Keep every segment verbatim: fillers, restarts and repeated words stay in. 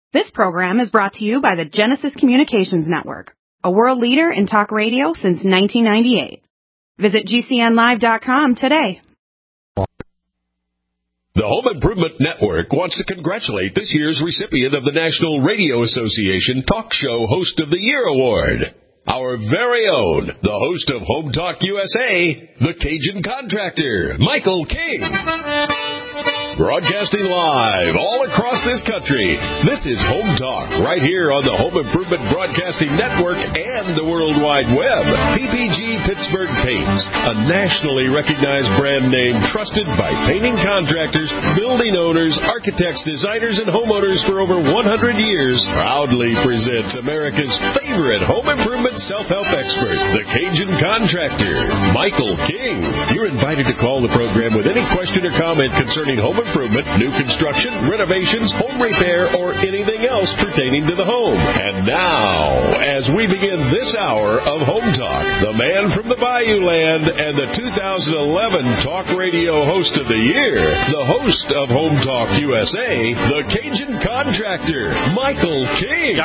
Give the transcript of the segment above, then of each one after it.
This program is brought to you by the Genesis Communications Network, a world leader in talk radio since nineteen ninety-eight. Visit G C N live dot com today. The Home Improvement Network wants to congratulate this year's recipient of the National Radio Association Talk Show Host of the Year Award. Our very own, the host of Home Talk U S A, the Cajun Contractor, Michael King. Broadcasting live all across this country, this is Home Talk, right here on the Home Improvement Broadcasting Network and the World Wide Web. P P G Pittsburgh Paints, a nationally recognized brand name trusted by painting contractors, building owners, architects, designers, and homeowners for over one hundred years, proudly presents America's favorite home improvement self-help expert, the Cajun Contractor, Michael King. You're invited to call the program with any question or comment concerning home improvement, new construction, renovations, home repair, or anything else pertaining to the home. And now, as we begin this hour of Home Talk, the man from the Bayou Land and the two thousand eleven Talk Radio Host of the Year, the host of Home Talk U S A, the Cajun Contractor, Michael King.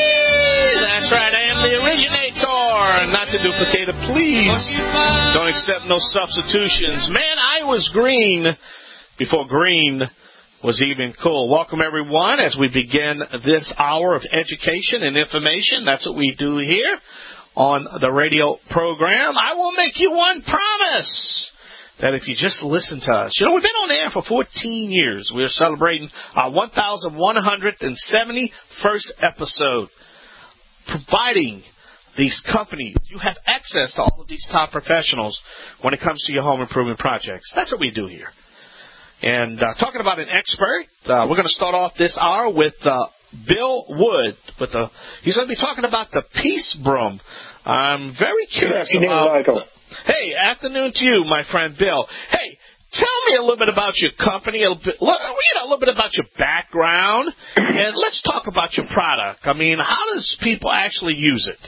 That's right, I am the originator. Not to duplicate it, please. Don't accept no substitutions. Man, I was green before green was even cool. Welcome, everyone, as we begin this hour of education and information. That's what we do here on the radio program. I will make you one promise, that if you just listen to us. You know, we've been on air for fourteen years. We're celebrating our one thousand one hundred seventy-first episode, providing these companies. You have access to all of these top professionals when it comes to your home improvement projects. That's what we do here. And uh, talking about an expert, uh, we're going to start off this hour with uh, Bill Wood. With the, he's going to be talking about the Peace Broom. I'm very curious Good afternoon, about. Michael. Hey, afternoon to you, my friend Bill. Hey, tell me a little bit about your company, a little bit, you know, a little bit about your background, and let's talk about your product. I mean, how does people actually use it?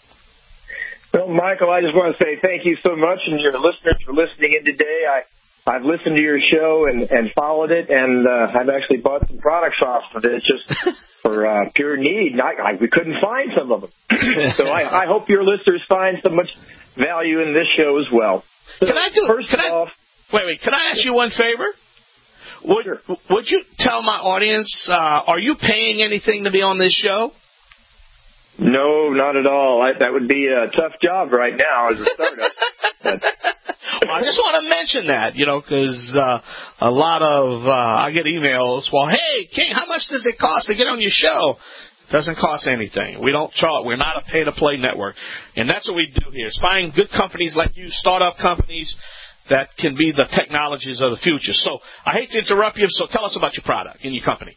Well, Michael, I just want to say thank you so much, and your listeners for listening in today. I, I've listened to your show and, and followed it, and uh, I've actually bought some products off of it just for uh, pure need. I, I, we couldn't find some of them. So I, I hope your listeners find so much value in this show as well. So can I do first can off, I, wait, wait, can I ask you one favor? Would, sure. would you tell my audience, uh, are you paying anything to be on this show? No, not at all. I, that would be a tough job right now as a startup. Well, I just want to mention that, you know, because uh, a lot of, uh, I get emails, well, hey, King, how much does it cost to get on your show? It doesn't cost anything. We don't charge. We're not a pay-to-play network. And that's what we do here, is find good companies like you, startup companies that can be the technologies of the future. So I hate to interrupt you, so tell us about your product and your company.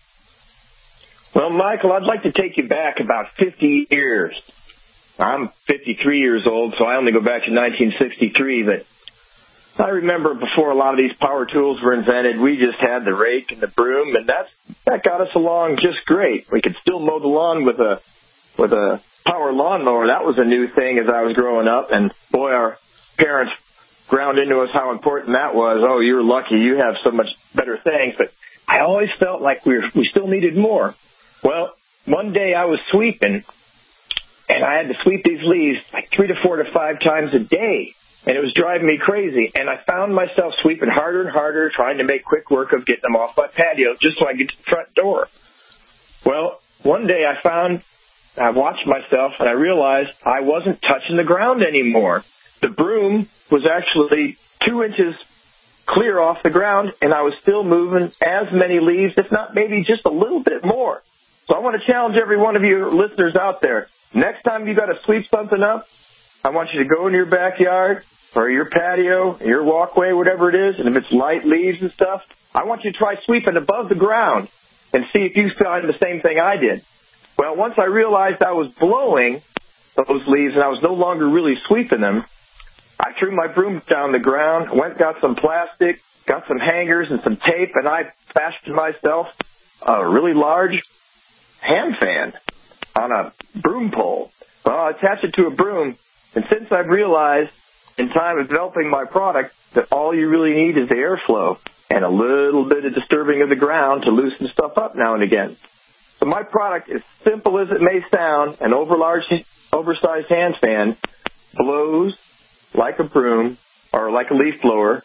Well, Michael, I'd like to take you back about fifty years. I'm fifty-three years old, so I only go back to nineteen sixty-three, but I remember before a lot of these power tools were invented, we just had the rake and the broom, and that's, that got us along just great. We could still mow the lawn with a with a power lawnmower. That was a new thing as I was growing up, and boy, our parents ground into us how important that was. Oh, you're lucky, you have so much better things, but I always felt like we were, we still needed more. Well, one day I was sweeping, and I had to sweep these leaves like three to four to five times a day, and it was driving me crazy. And I found myself sweeping harder and harder, trying to make quick work of getting them off my patio just so I could get to the front door. Well, one day I found, I watched myself, and I realized I wasn't touching the ground anymore. The broom was actually two inches clear off the ground, and I was still moving as many leaves, if not maybe just a little bit more. So I want to challenge every one of you listeners out there. Next time you got to sweep something up, I want you to go in your backyard or your patio, your walkway, whatever it is, and if it's light leaves and stuff, I want you to try sweeping above the ground and see if you find the same thing I did. Well, once I realized I was blowing those leaves and I was no longer really sweeping them, I threw my broom down the ground, went got some plastic, got some hangers and some tape, and I fashioned myself a really large hand fan on a broom pole. Well, I attached it to a broom, and since I've realized in time of developing my product that all you really need is the airflow and a little bit of disturbing of the ground to loosen stuff up now and again. So my product, as simple as it may sound, an overlarge, oversized hand fan, blows like a broom or like a leaf blower,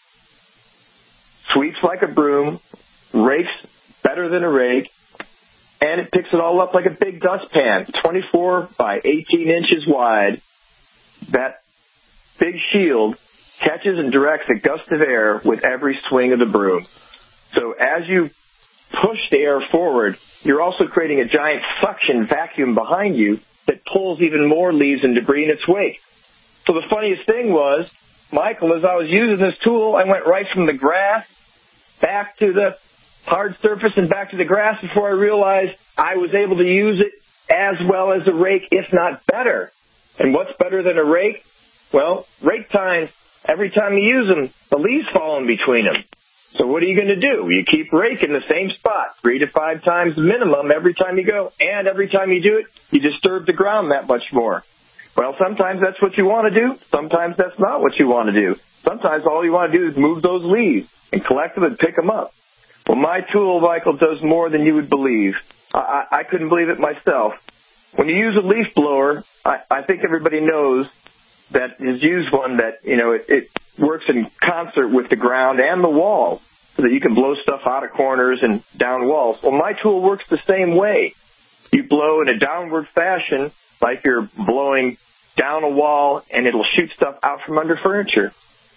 sweeps like a broom, rakes better than a rake, and it picks it all up like a big dustpan, twenty-four by eighteen inches wide. That big shield catches and directs a gust of air with every swing of the broom. So as you push the air forward, you're also creating a giant suction vacuum behind you that pulls even more leaves and debris in its wake. So the funniest thing was, Michael, as I was using this tool, I went right from the grass back to the hard surface and back to the grass before I realized I was able to use it as well as a rake, if not better. And what's better than a rake? Well, rake tines, every time you use them, the leaves fall in between them. So what are you going to do? You keep raking the same spot three to five times minimum every time you go. And every time you do it, you disturb the ground that much more. Well, sometimes that's what you want to do. Sometimes that's not what you want to do. Sometimes all you want to do is move those leaves and collect them and pick them up. Well, my tool, Michael, does more than you would believe. I, I couldn't believe it myself. When you use a leaf blower, I, I think everybody knows that has used one that, you know, it, it works in concert with the ground and the wall so that you can blow stuff out of corners and down walls. Well, my tool works the same way. You blow in a downward fashion like you're blowing down a wall, and it'll shoot stuff out from under furniture.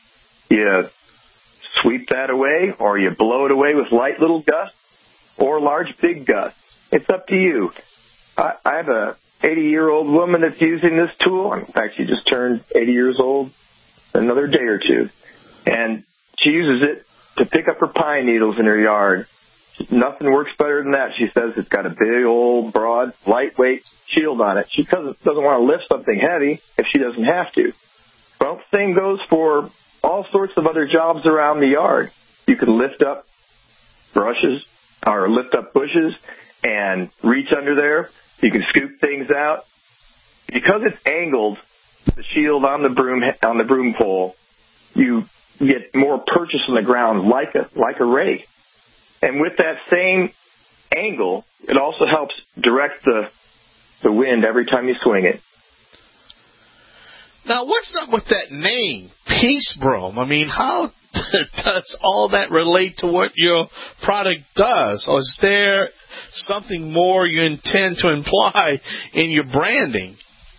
You sweep that away, or you blow it away with light little gusts or large big gusts. It's up to you. I, I have a eighty-year-old woman that's using this tool. In fact, she just turned eighty years old another day or two. And she uses it to pick up her pine needles in her yard. Nothing works better than that. She says it's got a big, old, broad, lightweight shield on it. She doesn't, doesn't want to lift something heavy if she doesn't have to. Well, the same goes for all sorts of other jobs around the yard. You can lift up brushes or lift up bushes and reach under there. You can scoop things out. Because it's angled, the shield on the broom on the broom pole, you get more purchase on the ground like a like a rake. And with that same angle, it also helps direct the the wind every time you swing it. Now, what's up with that name, Peace Broom? I mean, how does all that relate to what your product does? Or is there something more you intend to imply in your branding?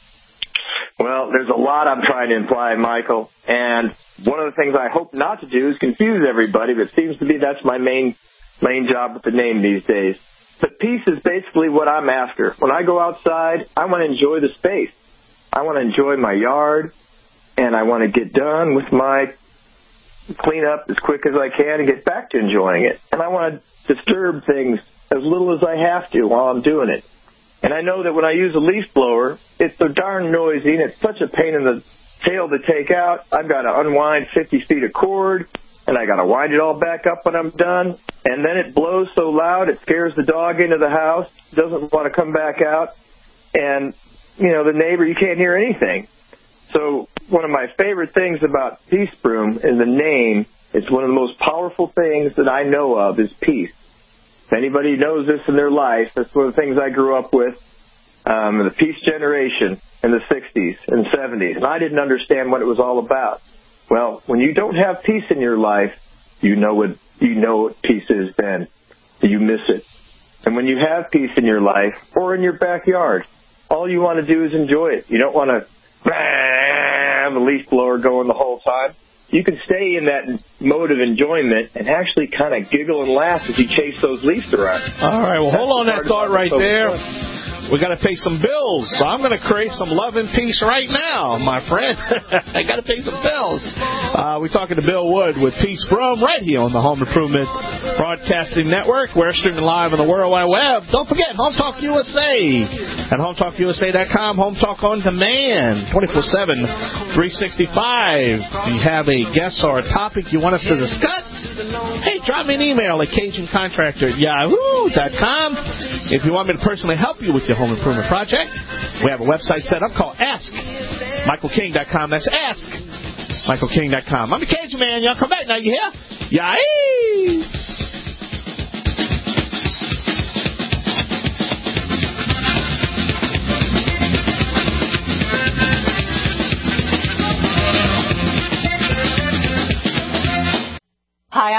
Well, there's a lot I'm trying to imply, Michael. And one of the things I hope not to do is confuse everybody, but it seems to be that's my main main job with the name these days. But peace is basically what I'm after. When I go outside, I want to enjoy the space. I want to enjoy my yard, and I want to get done with my cleanup as quick as I can and get back to enjoying it. And I want to disturb things as little as I have to while I'm doing it. And I know that when I use a leaf blower, it's so darn noisy, and it's such a pain in the tail to take out. I've got to unwind fifty feet of cord, and I got to wind it all back up when I'm done. And then it blows so loud it scares the dog into the house, doesn't want to come back out. And, you know, the neighbor, you can't hear anything. So one of my favorite things about Peace Broom is the name. It's one of the most powerful things that I know of is peace. If anybody knows this in their life, that's one of the things I grew up with, um, the peace generation in the sixties and seventies. And I didn't understand what it was all about. Well, when you don't have peace in your life, you know what you know what peace is then. You miss it. And when you have peace in your life or in your backyard, all you want to do is enjoy it. You don't want to have a leaf blower going the whole time. You can stay in that mode of enjoyment and actually kind of giggle and laugh as you chase those leaves around. All right, well, hold on that thought right there. We got to pay some bills, so I'm going to create some love and peace right now, my friend. I got to pay some bills. Uh, we're talking to Bill Wood with Peace Broom right here on the Home Improvement Broadcasting Network. We're streaming live on the World Wide Web. Don't forget, Home Talk U S A at home talk u s a dot com. Home Talk on demand, twenty-four seven, three sixty-five. If you have a guest or a topic you want us to discuss, hey, drop me an email at cajun contractor at yahoo dot com. If you want me to personally help you with your home improvement project, we have a website set up called ask michael king dot com. That's ask michael king dot com. I'm the Cajun Man. Y'all come back now. You hear? Yahoo!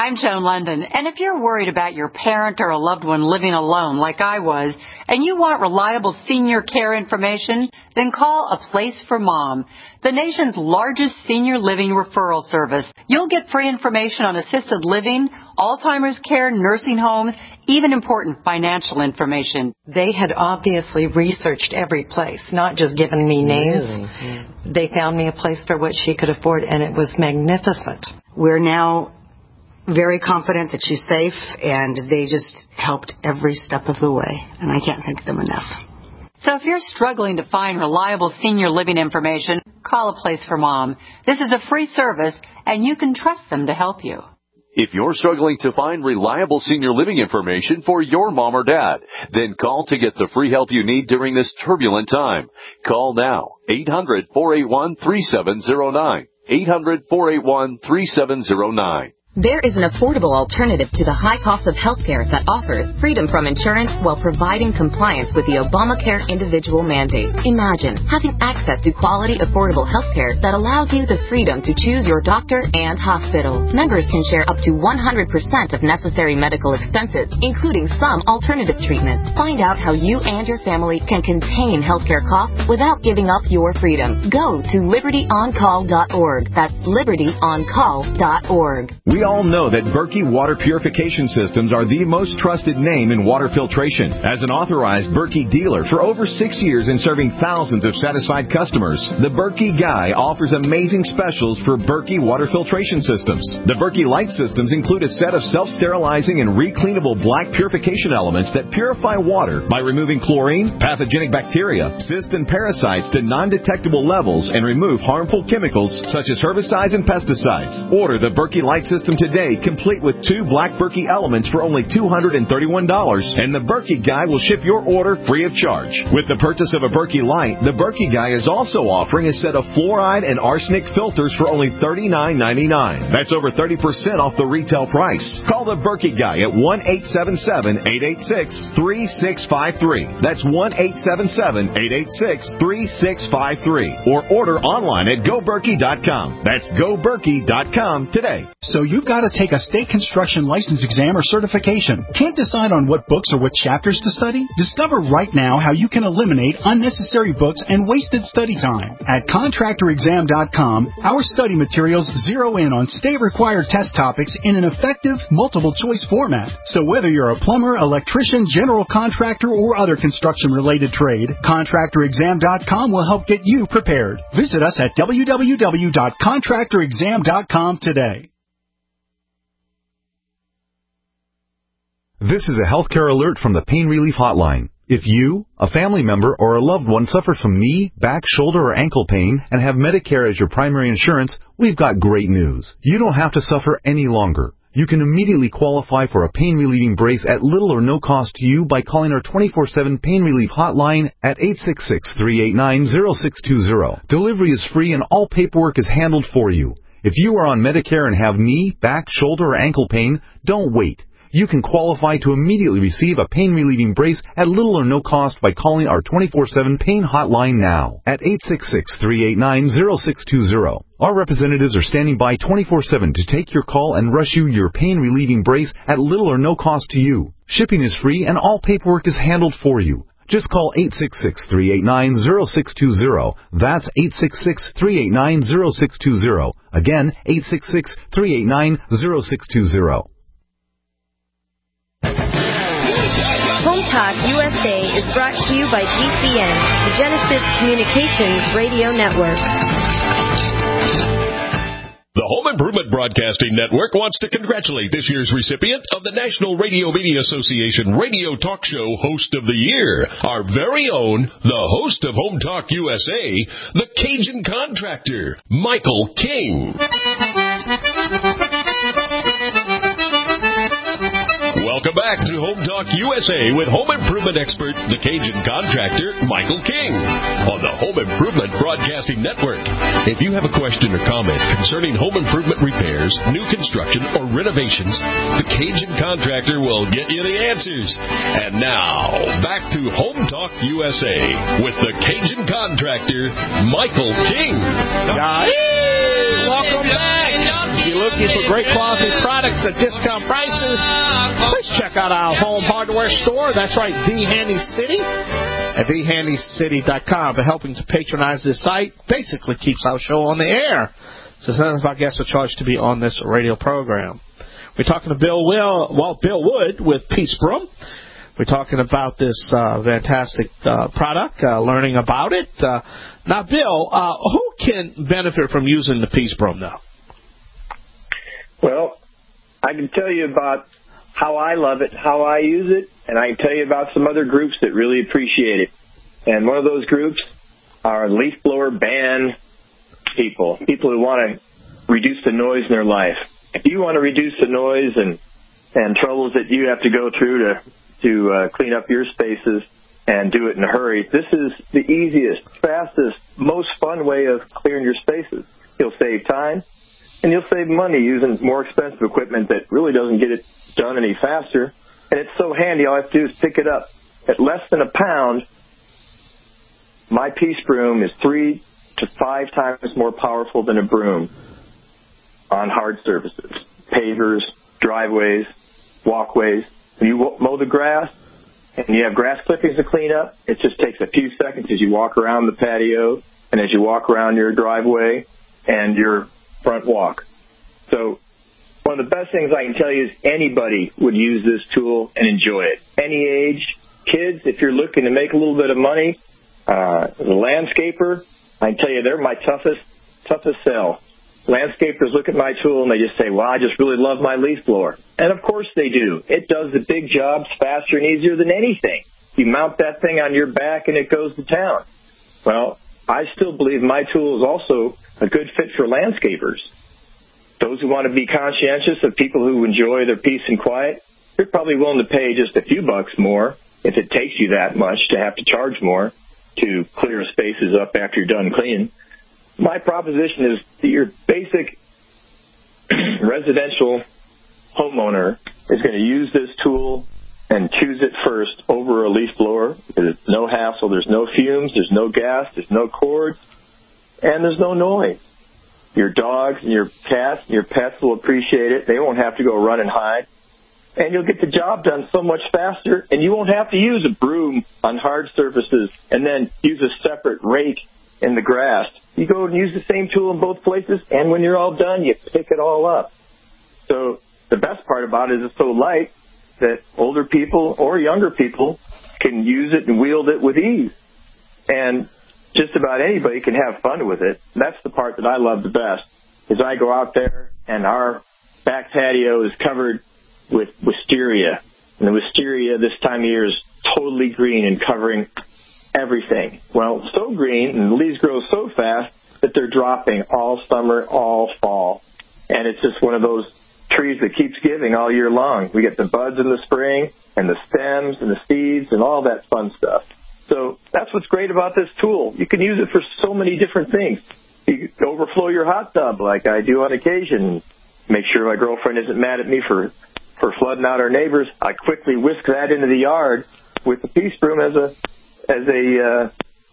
I'm Joan London, and if you're worried about your parent or a loved one living alone like I was, and you want reliable senior care information, then call A Place for Mom, the nation's largest senior living referral service. You'll get free information on assisted living, Alzheimer's care, nursing homes, even important financial information. They had obviously researched every place, not just given me names. Really? They found me a place for what she could afford, and it was magnificent. We're now very confident that she's safe, and they just helped every step of the way, and I can't thank them enough. So if you're struggling to find reliable senior living information, call A Place for Mom. This is a free service, and you can trust them to help you. If you're struggling to find reliable senior living information for your mom or dad, then call to get the free help you need during this turbulent time. Call now, eight hundred, four eight one, three seven zero nine, eight hundred, four eight one, three seven zero nine. There is an affordable alternative to the high cost of health care that offers freedom from insurance while providing compliance with the Obamacare individual mandate. Imagine having access to quality, affordable health care that allows you the freedom to choose your doctor and hospital. Members can share up to one hundred percent of necessary medical expenses, including some alternative treatments. Find out how you and your family can contain healthcare costs without giving up your freedom. Go to liberty on call dot org. That's liberty on call dot org. We all know that Berkey Water Purification Systems are the most trusted name in water filtration. As an authorized Berkey dealer for over six years and serving thousands of satisfied customers, the Berkey Guy offers amazing specials for Berkey Water Filtration Systems. The Berkey Light Systems include a set of self-sterilizing and recleanable black purification elements that purify water by removing chlorine, pathogenic bacteria, cysts, and parasites to non-detectable levels and remove harmful chemicals such as herbicides and pesticides. Order the Berkey Light System today, complete with two black Berkey elements for only two hundred thirty-one dollars, and the Berkey Guy will ship your order free of charge. With the purchase of a Berkey Light, the Berkey Guy is also offering a set of fluoride and arsenic filters for only thirty-nine ninety-nine. That's over thirty percent off the retail price. Call the Berkey Guy at one eight seven seven, eight eight six, three six five three. That's one eight seven seven, eight eight six, three six five three. Or order online at go berkey dot com. That's go berkey dot com today. So you've got to take a state construction license exam or certification. Can't decide on what books or what chapters to study? Discover right now how you can eliminate unnecessary books and wasted study time. At contractor exam dot com, our study materials zero in on state-required test topics in an effective, multiple-choice format. So whether you're a plumber, electrician, general contractor, or other construction-related trade, contractor exam dot com will help get you prepared. Visit us at w w w dot contractor exam dot com today. This is a healthcare alert from the Pain Relief Hotline. If you, a family member, or a loved one suffers from knee, back, shoulder, or ankle pain and have Medicare as your primary insurance, we've got great news. You don't have to suffer any longer. You can immediately qualify for a pain-relieving brace at little or no cost to you by calling our twenty-four seven Pain Relief Hotline at eight six six, three eight nine, zero six two zero. Delivery is free and all paperwork is handled for you. If you are on Medicare and have knee, back, shoulder, or ankle pain, don't wait. You can qualify to immediately receive a pain-relieving brace at little or no cost by calling our twenty-four seven Pain Hotline now at eight six six, three eight nine, zero six two zero. Our representatives are standing by twenty-four seven to take your call and rush you your pain-relieving brace at little or no cost to you. Shipping is free and all paperwork is handled for you. Just call eight six six, three eight nine, zero six two zero. That's eight six six, three eight nine, zero six two zero. Again, eight six six, three eight nine, zero six two zero. Home Talk U S A is brought to you by G C N, the Genesis Communications Radio Network. The Home Improvement Broadcasting Network wants to congratulate this year's recipient of the National Radio Media Association Radio Talk Show Host of the Year, our very own, the host of Home Talk U S A, the Cajun Contractor, Michael King. Welcome back to Home Talk U S A with home improvement expert, the Cajun Contractor, Michael King, on the Home Improvement Broadcasting Network. If you have a question or comment concerning home improvement repairs, new construction, or renovations, the Cajun Contractor will get you the answers. And now, back to Home Talk U S A with the Cajun Contractor, Michael King. Yeah. Welcome back. If you're looking for great quality products at discount prices, please check out our home hardware store. That's right, The Handy City at the handy city dot com. For helping to patronize this site, basically keeps our show on the air. So none of our guests are charged to be on this radio program. We're talking to Bill Will, well, Bill Wood with Peace Broom. We're talking about this uh, fantastic uh, product, uh, learning about it. Uh, now, Bill, uh, who can benefit from using the Peace Broom now? Well, I can tell you about how I love it, how I use it, and I can tell you about some other groups that really appreciate it. And one of those groups are leaf blower ban people, people who want to reduce the noise in their life. If you want to reduce the noise and, and troubles that you have to go through to, to uh, clean up your spaces and do it in a hurry, this is the easiest, fastest, most fun way of clearing your spaces. You'll save time, and you'll save money using more expensive equipment that really doesn't get it done any faster. And it's so handy, all I have to do is pick it up. At less than a pound, my Peace Broom is three to five times more powerful than a broom on hard surfaces, pavers, driveways, walkways. When you mow the grass and you have grass clippings to clean up, it just takes a few seconds as you walk around the patio and as you walk around your driveway and your front walk. So one of the best things I can tell you is anybody would use this tool and enjoy it. Any age, kids, if you're looking to make a little bit of money, uh, as a landscaper, I can tell you they're my toughest, toughest sell. Landscapers look at my tool and they just say, well, I just really love my leaf blower. And of course they do. It does the big jobs faster and easier than anything. You mount that thing on your back and it goes to town. Well, I still believe my tool is also a good fit for landscapers. Those who want to be conscientious of people who enjoy their peace and quiet, you're probably willing to pay just a few bucks more if it takes you that much to have to charge more to clear spaces up after you're done cleaning. My proposition is that your basic residential homeowner is going to use this tool and choose it first over a leaf blower. There's no hassle. There's no fumes. There's no gas. There's no cords. And there's no noise. Your dogs and your cats and your pets will appreciate it. They won't have to go run and hide. And you'll get the job done so much faster, and you won't have to use a broom on hard surfaces and then use a separate rake in the grass. You go and use the same tool in both places, and when you're all done, you pick it all up. So the best part about it is it's so light that older people or younger people can use it and wield it with ease. And just about anybody can have fun with it. That's the part that I love the best, is I go out there and our back patio is covered with wisteria. And the wisteria this time of year is totally green and covering everything. Well, so green, and the leaves grow so fast that they're dropping all summer, all fall. And it's just one of those trees that keeps giving all year long. We get the buds in the spring and the stems and the seeds and all that fun stuff. So that's what's great about this tool. You can use it for so many different things. You can overflow your hot tub like I do on occasion. Make sure my girlfriend isn't mad at me for, for flooding out our neighbors. I quickly whisk that into the yard with the Peace Broom as a as a uh,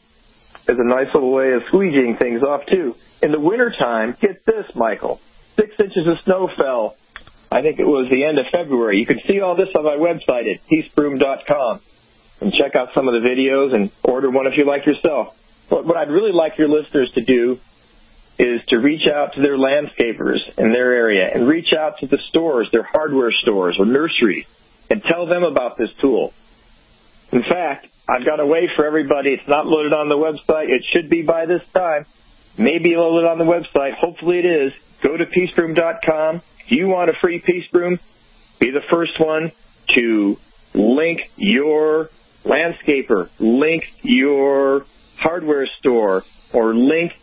as a nice little way of squeegeeing things off too. In the wintertime, get this, Michael. Six inches of snow fell. I think it was the end of February. You can see all this on my website at peace broom dot com. And check out some of the videos and order one if you like yourself. But what I'd really like your listeners to do is to reach out to their landscapers in their area and reach out to the stores, their hardware stores or nurseries, and tell them about this tool. In fact, I've got a way for everybody. It's not loaded on the website. It should be by this time. Maybe loaded on the website. Hopefully it is. Go to peace broom dot com. If you want a free Peace Broom, be the first one to link your landscaper, link your hardware store, or link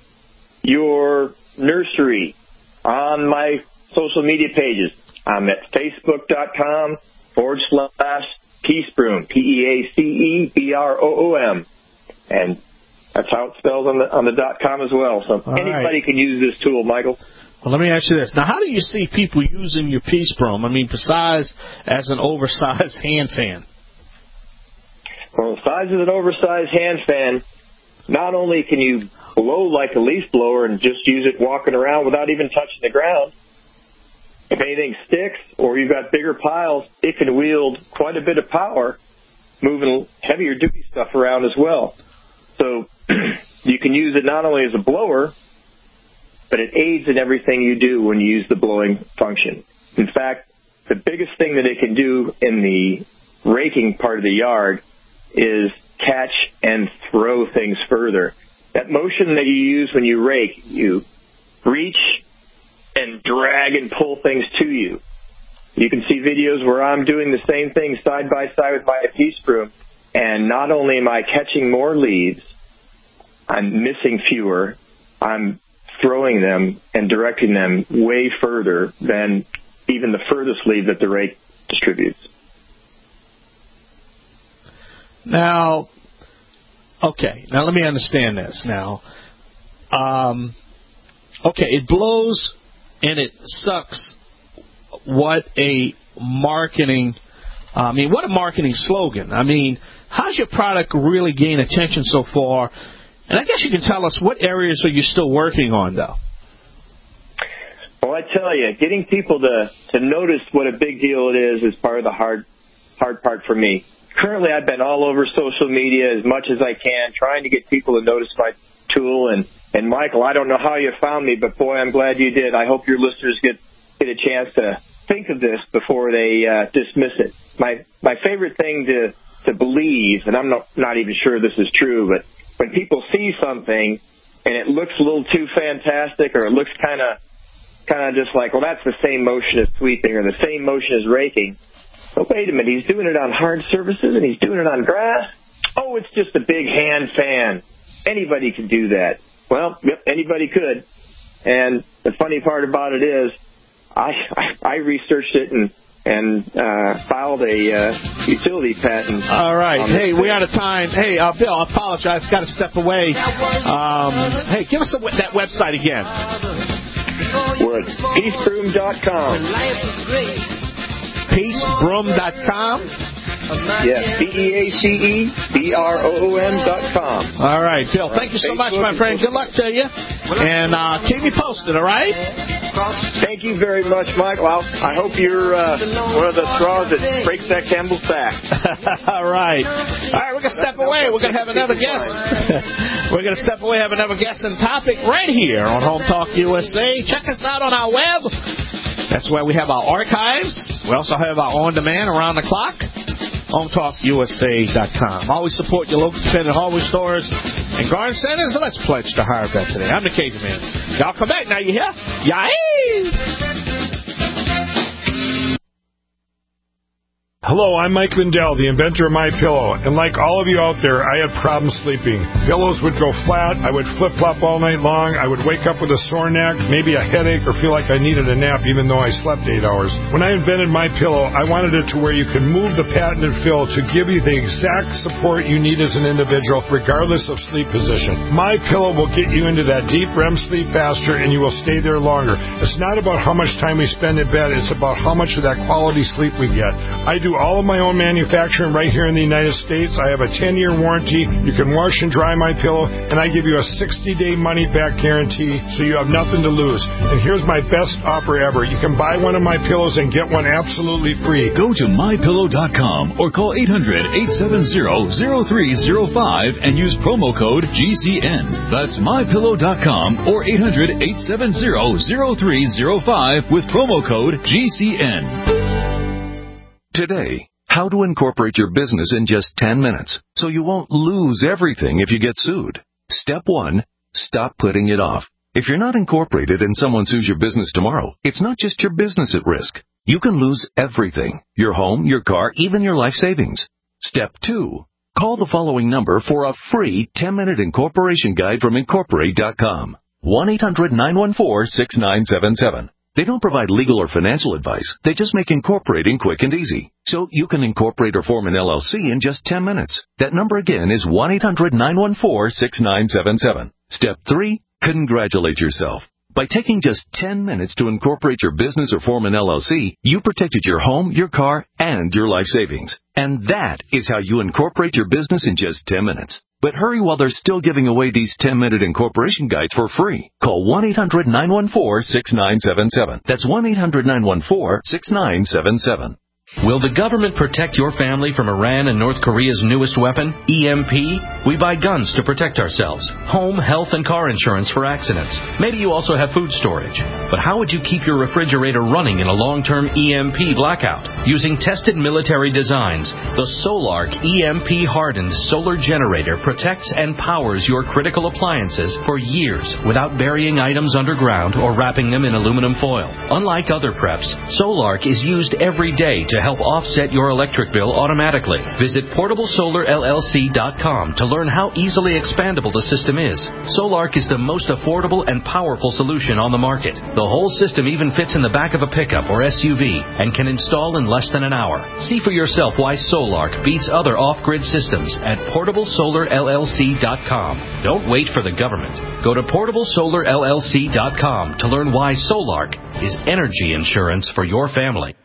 your nursery on my social media pages. I'm at facebook.com forward slash Peace Broom, P E A C E B R O O M. And that's how it spells on the on the dot com as well. So All anybody right. can use this tool, Michael. Well, let me ask you this. Now, how do you see people using your Peace Broom? I mean, besides as an oversized hand fan. Well, the size of an oversized hand fan, not only can you blow like a leaf blower and just use it walking around without even touching the ground. If anything sticks or you've got bigger piles, it can wield quite a bit of power, moving heavier duty stuff around as well. So you can use it not only as a blower, but it aids in everything you do when you use the blowing function. In fact, the biggest thing that it can do in the raking part of the yard is catch and throw things further. That motion that you use when you rake, you reach and drag and pull things to you. You can see videos where I'm doing the same thing side by side with my piece broom, and not only am I catching more leaves, I'm missing fewer, I'm throwing them and directing them way further than even the furthest leaf that the rake distributes. Now, okay, now let me understand this now. Um, okay, it blows and it sucks. What a marketing, I mean, what a marketing slogan. I mean, how's your product really gain attention so far? And I guess you can tell us what areas are you still working on, though? Well, I tell you, getting people to, to notice what a big deal it is is part of the hard hard part for me. Currently, I've been all over social media as much as I can, trying to get people to notice my tool. And, and Michael, I don't know how you found me, but boy, I'm glad you did. I hope your listeners get, get a chance to think of this before they uh, dismiss it. My my favorite thing to, to believe, and I'm not, not even sure this is true, but when people see something and it looks a little too fantastic, or it looks kind of kind of just like, well, that's the same motion as sweeping or the same motion as raking. But wait a minute, he's doing it on hard surfaces and he's doing it on grass? Oh, it's just a big hand fan. Anybody can do that. Well, yep, anybody could. And the funny part about it is I I, I researched it and and uh, filed a uh, utility patent. All right. Hey, we're out of time. Hey, uh, Bill, I apologize. Got to step away. Um, hey, give us a, that website again. We're at peace broom dot com. peace broom dot com? Yes, B E A C E B R O O M dot com. All right, Bill, thank you so much, my friend. Good luck to you. And uh, keep me posted, all right? Thank you very much, Michael. I hope you're uh, one of the straws that breaks that camel's back. All right. All right, we're going to step away. We're going to have another guest. We're going to step away, have another guest and topic right here on Home Talk U S A. Check us out on our web. That's where we have our archives. We also have our on-demand around the clock. home talk U S A dot com. Always support your local independent hardware stores and garden centers. And let's pledge to hire vet today. I'm the Caveman. Y'all come back now. You hear? Yay! Hello, I'm Mike Lindell, the inventor of MyPillow, and like all of you out there, I had problems sleeping. Pillows would go flat, I would flip-flop all night long, I would wake up with a sore neck, maybe a headache, or feel like I needed a nap even though I slept eight hours. When I invented MyPillow, I wanted it to where you can move the patented fill to give you the exact support you need as an individual, regardless of sleep position. MyPillow will get you into that deep R E M sleep faster, and you will stay there longer. It's not about how much time we spend in bed, it's about how much of that quality sleep we get. I do all of my own manufacturing right here in the United States. I have a ten-year warranty. You can wash and dry my pillow, and I give you a sixty-day money-back guarantee, so you have nothing to lose. And here's my best offer ever. You can buy one of my pillows and get one absolutely free. Go to my pillow dot com or call eight hundred, eight seven zero, zero three zero five and use promo code G C N. That's my pillow dot com or eight hundred, eight seven zero, zero three zero five with promo code G C N. Today, how to incorporate your business in just ten minutes so you won't lose everything if you get sued. Step one, stop putting it off. If you're not incorporated and someone sues your business tomorrow, it's not just your business at risk. You can lose everything, your home, your car, even your life savings. Step two, call the following number for a free ten-minute incorporation guide from incorporate dot com. one eight hundred, nine one four, six nine seven seven. They don't provide legal or financial advice. They just make incorporating quick and easy. So you can incorporate or form an L L C in just ten minutes. That number again is one eight hundred, nine one four, six nine seven seven. Step three, congratulate yourself. By taking just ten minutes to incorporate your business or form an L L C, you protected your home, your car, and your life savings. And that is how you incorporate your business in just ten minutes. But hurry while they're still giving away these ten-minute incorporation guides for free. Call one eight hundred nine one four six nine seven seven. That's one eight hundred nine one four six nine seven seven. Will the government protect your family from Iran and North Korea's newest weapon, E M P? We buy guns to protect ourselves, home, health, and car insurance for accidents. Maybe you also have food storage. But how would you keep your refrigerator running in a long-term E M P blackout? Using tested military designs, the Solark E M P-hardened solar generator protects and powers your critical appliances for years without burying items underground or wrapping them in aluminum foil. Unlike other preps, Solark is used every day to help offset your electric bill automatically. Visit portable solar L L C dot com to learn how easily expandable the system is. Solark is the most affordable and powerful solution on the market. The whole system even fits in the back of a pickup or S U V and can install in less than an hour. See for yourself why Solark beats other off-grid systems at portable solar L L C dot com. Don't wait for the government. Go to portable solar L L C dot com to learn why Solark is energy insurance for your family.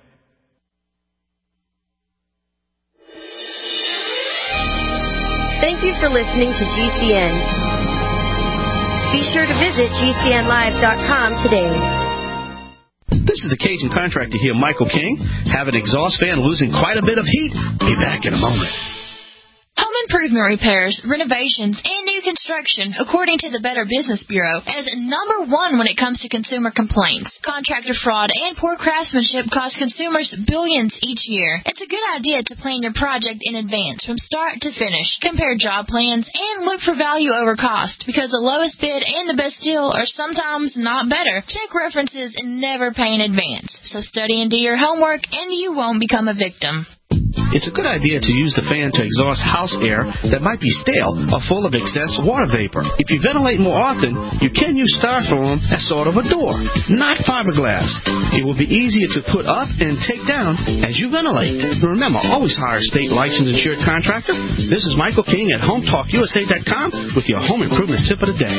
Thank you for listening to G C N. Be sure to visit G C N live dot com today. This is the Cajun contractor here, Michael King. Have an exhaust fan losing quite a bit of heat? Be back in a moment. Home improvement repairs, renovations, and new construction, according to the Better Business Bureau, is number one when it comes to consumer complaints. Contractor fraud and poor craftsmanship cost consumers billions each year. It's a good idea to plan your project in advance from start to finish. Compare job plans and look for value over cost, because the lowest bid and the best deal are sometimes not better. Check references and never pay in advance. So study and do your homework, and you won't become a victim. It's a good idea to use the fan to exhaust house air that might be stale or full of excess water vapor. If you ventilate more often, you can use styrofoam as sort of a door, not fiberglass. It will be easier to put up and take down as you ventilate. Remember, always hire a state licensed insured contractor. This is Michael King at home talk U S A dot com with your home improvement tip of the day.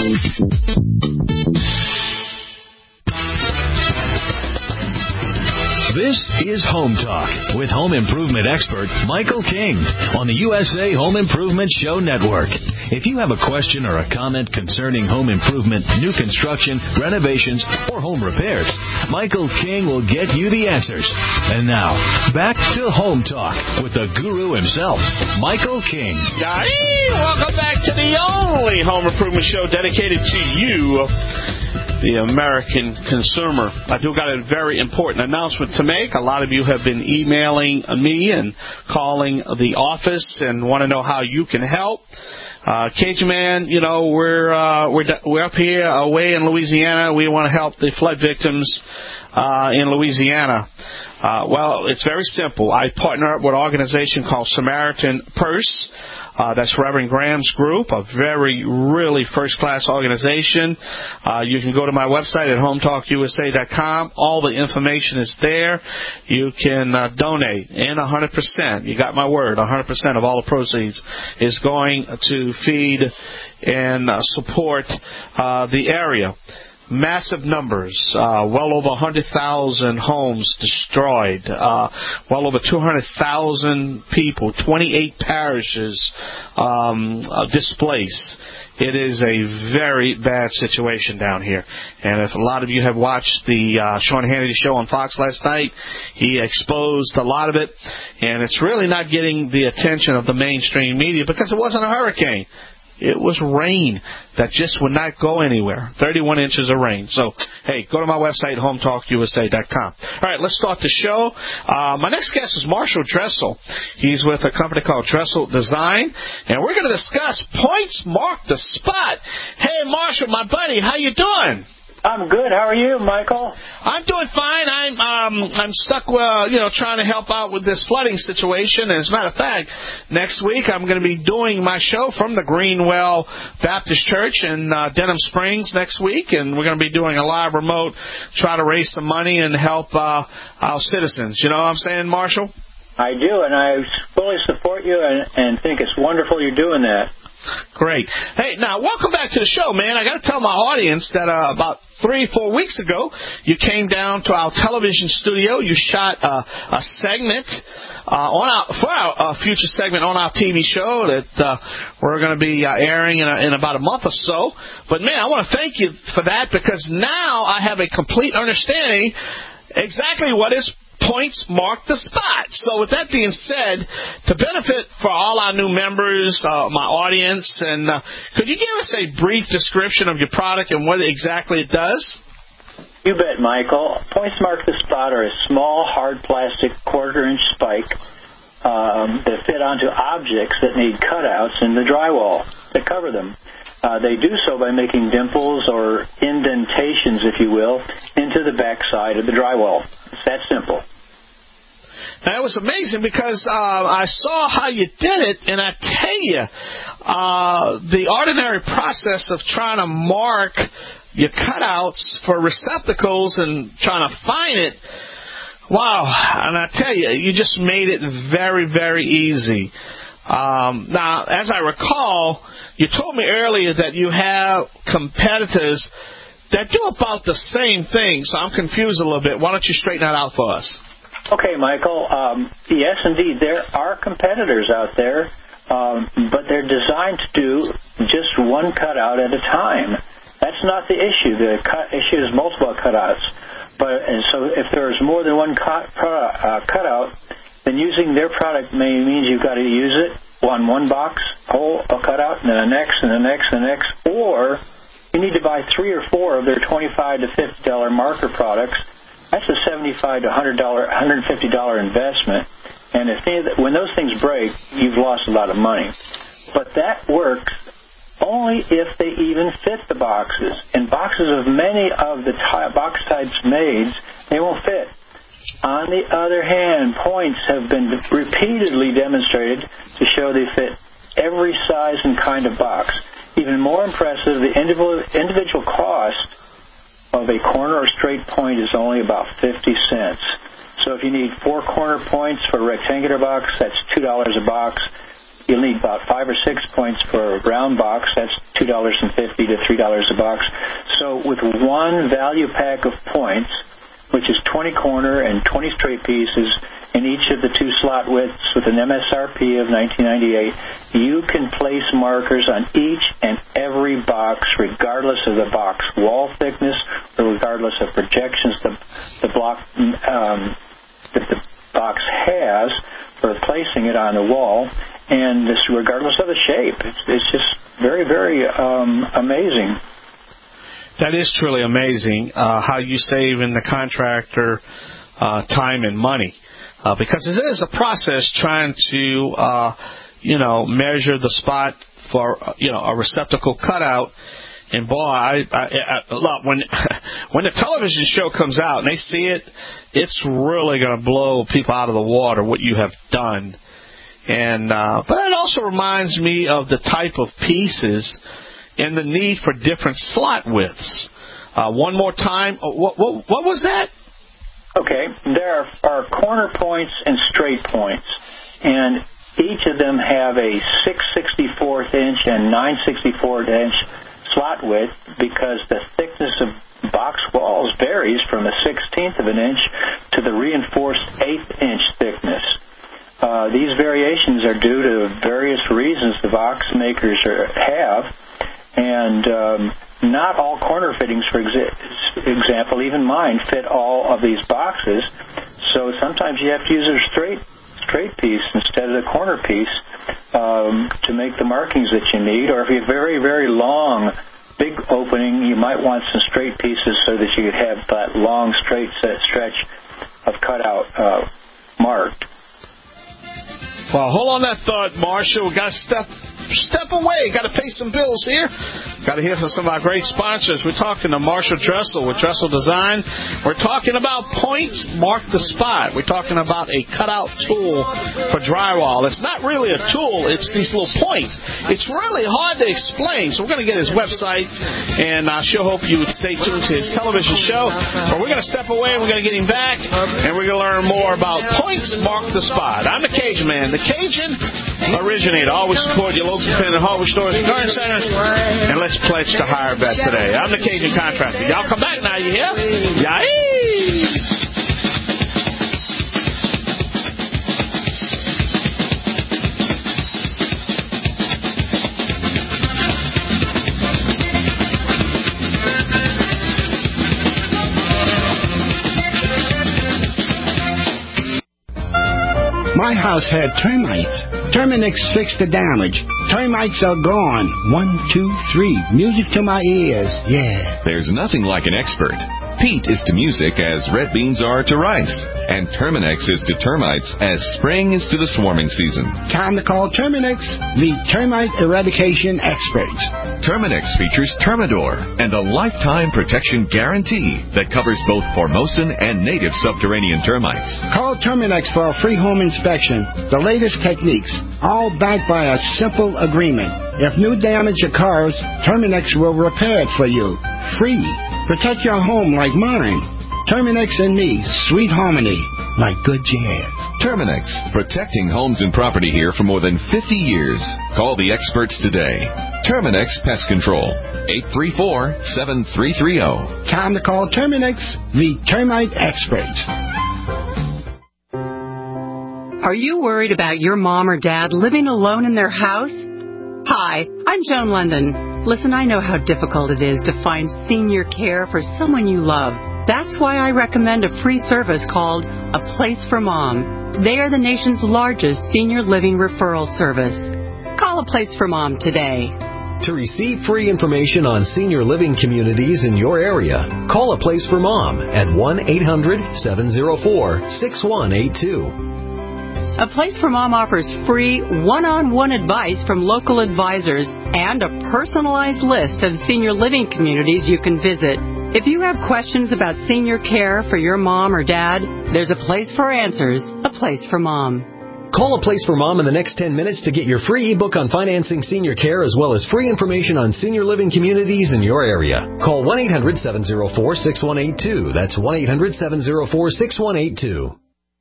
This is Home Talk with home improvement expert Michael King on the U S A Home Improvement Show Network. If you have a question or a comment concerning home improvement, new construction, renovations, or home repairs, Michael King will get you the answers. And now, back to Home Talk with the guru himself, Michael King. Hey, welcome back to the only home improvement show dedicated to you, the American consumer. I do got a very important announcement to make. A lot of you have been emailing me and calling the office and want to know how you can help. Uh, Cajun Man, you know, we're, uh, we're, we're up here away in Louisiana. We want to help the flood victims, uh, in Louisiana. Uh, well, it's very simple. I partner up with an organization called Samaritan Purse. Uh, that's Reverend Graham's group, a very, really first-class organization. Uh, you can go to my website at home talk U S A dot com. All the information is there. You can uh, donate in one hundred percent. You got my word. one hundred percent of all the proceeds is going to feed and uh, support uh, the area. Massive numbers, uh, well over one hundred thousand homes destroyed, uh, well over two hundred thousand people, twenty-eight parishes um, uh, displaced. It is a very bad situation down here. And if a lot of you have watched the uh, Sean Hannity show on Fox last night, he exposed a lot of it. And it's really not getting the attention of the mainstream media because it wasn't a hurricane. It was rain that just would not go anywhere. thirty-one inches of rain. So, hey, go to my website, home talk U S A dot com. All right, let's start the show. Uh, my next guest is Marshall Dressel. He's with a company called Dressel Design, and we're going to discuss Points Mark the Spot. Hey, Marshall, my buddy, how you doing? I'm good. How are you, Michael? I'm doing fine. I'm um, I'm stuck, uh, you know, trying to help out with this flooding situation. And as a matter of fact, next week I'm going to be doing my show from the Greenwell Baptist Church in uh, Denham Springs next week, and we're going to be doing a live remote, try to raise some money and help uh, our citizens. You know what I'm saying, Marshall? I do, and I fully support you and, and think it's wonderful you're doing that. Great. Hey, now, welcome back to the show, man. I got to tell my audience that uh, about three, four weeks ago, you came down to our television studio. You shot uh, a segment uh, on our, for our uh, future segment on our T V show that uh, we're going to be uh, airing in, a, in about a month or so. But, man, I want to thank you for that, because now I have a complete understanding exactly what is points mark the spot. So with that being said, to benefit for all our new members, uh, my audience, and uh, could you give us a brief description of your product and what exactly it does? You bet, Michael. Points mark the spot are a small, hard plastic quarter-inch spike um, that fit onto objects that need cutouts in the drywall that cover them. Uh, they do so by making dimples or indentations, if you will, into the backside of the drywall. It's that simple. That was amazing, because uh, I saw how you did it, and I tell you, uh, the ordinary process of trying to mark your cutouts for receptacles and trying to find it, wow, and I tell you, you just made it very, very easy. Um, now, as I recall, you told me earlier that you have competitors that do about the same thing, so I'm confused a little bit. Why don't you straighten that out for us? Okay, Michael. Um, yes, indeed, there are competitors out there, um, but they're designed to do just one cutout at a time. That's not the issue. The cut issue is multiple cutouts. But and so if there's more than one cut, uh, cutout, then using their product may means you've got to use it on one box, whole a cutout, and then the next, and the next, and the next, or you need to buy three or four of their twenty-five to fifty dollar marker products. That's a seventy-five to one hundred dollar, one hundred fifty dollar investment. And if any, when those things break, you've lost a lot of money. But that works only if they even fit the boxes. In boxes of many of the ty- box types made, they won't fit. On the other hand, points have been repeatedly demonstrated to show they fit every size and kind of box. Even more impressive, the individual, individual cost of a corner or straight point is only about fifty cents. So if you need four corner points for a rectangular box, that's two dollars a box. You'll need about five or six points for a round box. That's two dollars and fifty cents to three dollars a box. So with one value pack of points, which is twenty corner and twenty straight pieces in each of the two slot widths with an M S R P of nineteen ninety-eight, you can place markers on each and every box regardless of the box wall thickness or regardless of projections the, the block um, that the box has for placing it on the wall, and this regardless of the shape. It's, it's just very, very um, amazing. That is truly amazing, uh, how you save in the contractor uh, time and money. Uh, because it is a process trying to, uh, you know, measure the spot for, you know, a receptacle cutout. And boy, I, I, I look, when when the television show comes out and they see it, it's really going to blow people out of the water what you have done. And uh, but it also reminds me of the type of pieces and the need for different slot widths. Uh, one more time, what, what, what was that? Okay, there are, are corner points and straight points, and each of them have a six sixty-fourth inch and nine sixty-fourth inch slot width because the thickness of box walls varies from a sixteenth of an inch to the reinforced eighth inch thickness. Uh, these variations are due to various reasons the box makers are, have, and um, not all corner fittings, for exa- example, even mine, fit all of these boxes. So sometimes you have to use a straight straight piece instead of the corner piece um, to make the markings that you need. Or if you have a very, very long, big opening, you might want some straight pieces so that you could have that long, straight set stretch of cutout uh, marked. Well, hold on that thought, Marshall. We got to step step away. Got to pay some bills here. Got to hear from some of our great sponsors. We're talking to Marshall Dressel with Dressel Design. We're talking about Points Mark the Spot. We're talking about a cutout tool for drywall. It's not really a tool. It's these little points. It's really hard to explain. So we're going to get his website, and I sure hope you would stay tuned to his television show. But we're going to step away, and we're going to get him back, and we're going to learn more about Points Mark the Spot. I'm the Cajun Man. The Cajun originator. Always support your local independent hardware stores and garden centers. And let's pledge to hire a vet today. I'm the Cajun Contractor. Y'all come back now, you hear? Yay! My house had termites. Terminix fixed the damage. Termites are gone. One, two, three. Music to my ears. Yeah. There's nothing like an expert. Pete is to music as red beans are to rice. And Terminix is to termites as spring is to the swarming season. Time to call Terminix, the termite eradication experts. Terminix features Termidor and a lifetime protection guarantee that covers both Formosan and native subterranean termites. Call Terminix for a free home inspection. The latest techniques, all backed by a simple agreement. If new damage occurs, Terminix will repair it for you. Free. Protect your home like mine. Terminix and me, sweet harmony, like good jazz. Terminix, protecting homes and property here for more than fifty years. Call the experts today. Terminix Pest Control, eight three four, seven three three zero. Time to call Terminix, the termite experts. Are you worried about your mom or dad living alone in their house? Hi, I'm Joan London. Listen, I know how difficult it is to find senior care for someone you love. That's why I recommend a free service called A Place for Mom. They are the nation's largest senior living referral service. Call A Place for Mom today. To receive free information on senior living communities in your area, call A Place for Mom at one eight hundred, seven oh four, six one eight two. A Place for Mom offers free one-on-one advice from local advisors and a personalized list of senior living communities you can visit. If you have questions about senior care for your mom or dad, there's a place for answers, A Place for Mom. Call A Place for Mom in the next ten minutes to get your free ebook on financing senior care as well as free information on senior living communities in your area. Call one eight hundred, seven oh four, six one eight two. That's one eight hundred, seven oh four, six one eight two.